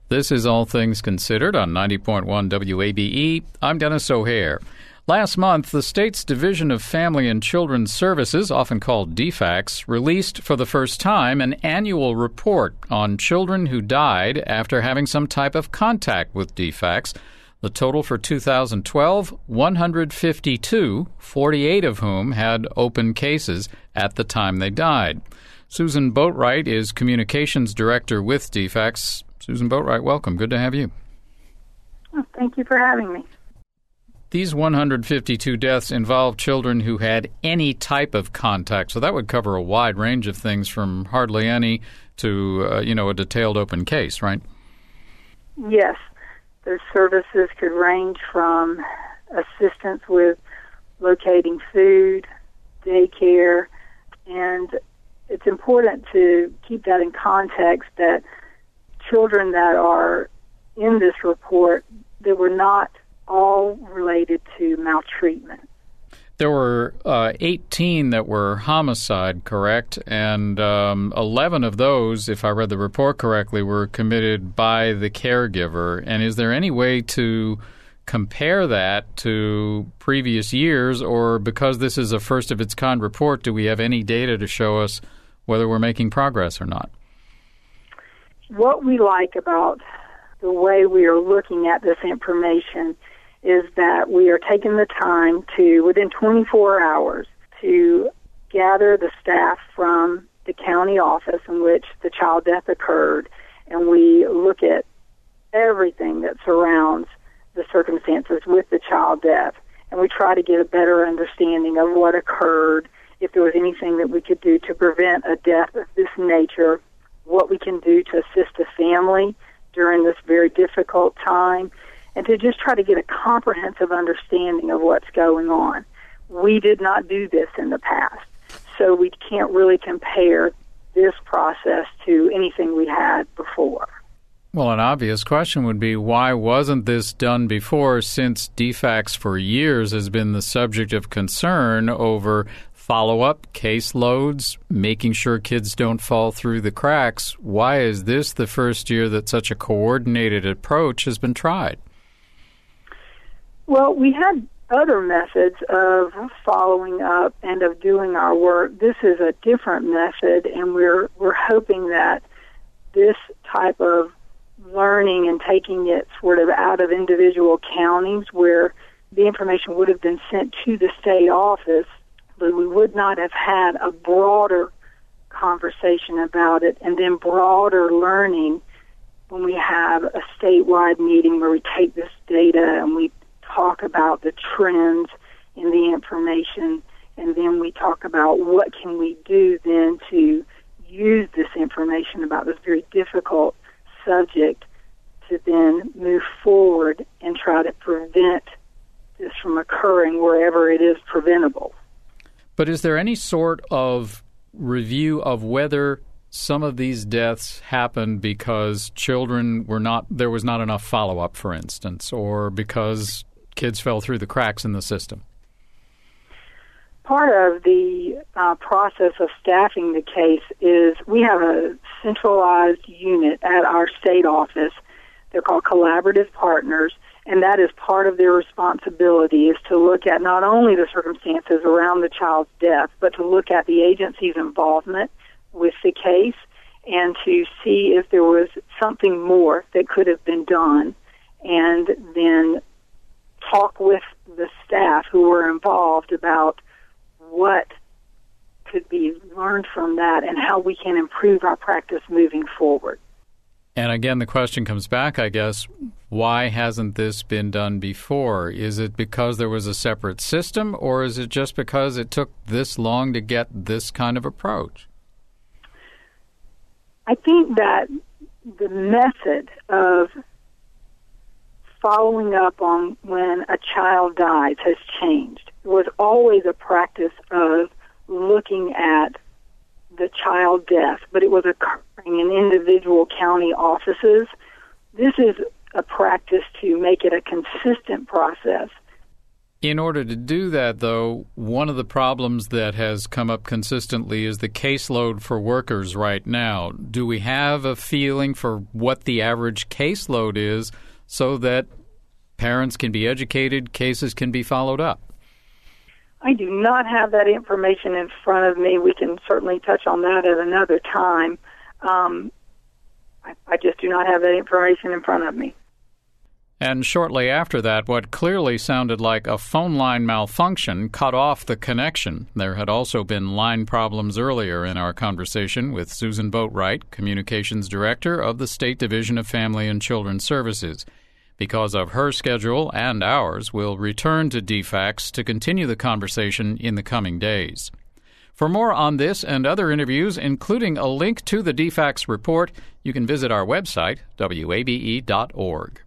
This is All Things Considered on 90.1 WABE. I'm Dennis O'Hare. Last month, the state's Division of Family and Children's Services, often called DFACS, released for the first time an annual report on children who died after having some type of contact with DFACS. The total for 2012, 152, 48 of whom had open cases at the time they died. Susan Boatwright is Communications Director with DFACS. Susan Boatwright, welcome. Good to have you. Well, thank you for having me. These 152 deaths involve children who had any type of contact, so that would cover a wide range of things from hardly any to, a detailed open case, right? Yes. Those services could range from assistance with locating food, daycare, and it's important to keep that in context that children that are in this report, they were not all related to maltreatment. There were 18 that were homicide, correct? And 11 of those, if I read the report correctly, were committed by the caregiver. And is there any way to compare that to previous years, or because this is a first-of-its-kind report, do we have any data to show us whether we're making progress or not? What we like about the way we are looking at this information is that we are taking the time to, within 24 hours, to gather the staff from the county office in which the child death occurred, and we look at everything that surrounds the circumstances with the child death, and we try to get a better understanding of what occurred, if there was anything that we could do to prevent a death of this nature, what we can do to assist the family during this very difficult time, and to just try to get a comprehensive understanding of what's going on. We did not do this in the past, so we can't really compare this process to anything we had before. Well, an obvious question would be, why wasn't this done before, since DFACS for years has been the subject of concern over follow-up, caseloads, making sure kids don't fall through the cracks? Why is this the first year that such a coordinated approach has been tried? Well, we had other methods of following up and of doing our work. This is a different method, and we're hoping that this type of learning and taking it sort of out of individual counties where the information would have been sent to the state office, but we would not have had a broader conversation about it and then broader learning when we have a statewide meeting where we take this data and we talk about the trends in the information, and then we talk about what can we do then to use this information about this very difficult subject to then move forward and try to prevent this from occurring wherever it is preventable. But is there any sort of review of whether some of these deaths happened because there was not enough follow-up, for instance, or because kids fell through the cracks in the system? Part of the process of staffing the case is we have a centralized unit at our state office. They're called Collaborative Partners, and that is part of their responsibility, is to look at not only the circumstances around the child's death, but to look at the agency's involvement with the case and to see if there was something more that could have been done, and then talk with the staff who were involved about what could be learned from that and how we can improve our practice moving forward. And again, the question comes back, I guess, why hasn't this been done before? Is it because there was a separate system, or is it just because it took this long to get this kind of approach? I think that the method of following up on when a child dies has changed. It was always a practice of looking at the child death, but it was occurring in individual county offices. This is a practice to make it a consistent process In order to do that, though, one of the problems that has come up consistently is the caseload for workers right now. Do we have a feeling for what the average caseload is so that parents can be educated, cases can be followed up? I do not have that information in front of me. We can certainly touch on that at another time. I just do not have that information in front of me. And shortly after that, what clearly sounded like a phone line malfunction cut off the connection. There had also been line problems earlier in our conversation with Susan Boatwright, Communications Director of the State Division of Family and Children's Services. Because of her schedule and ours, we'll return to DFACS to continue the conversation in the coming days. For more on this and other interviews, including a link to the DFACS report, you can visit our website, wabe.org.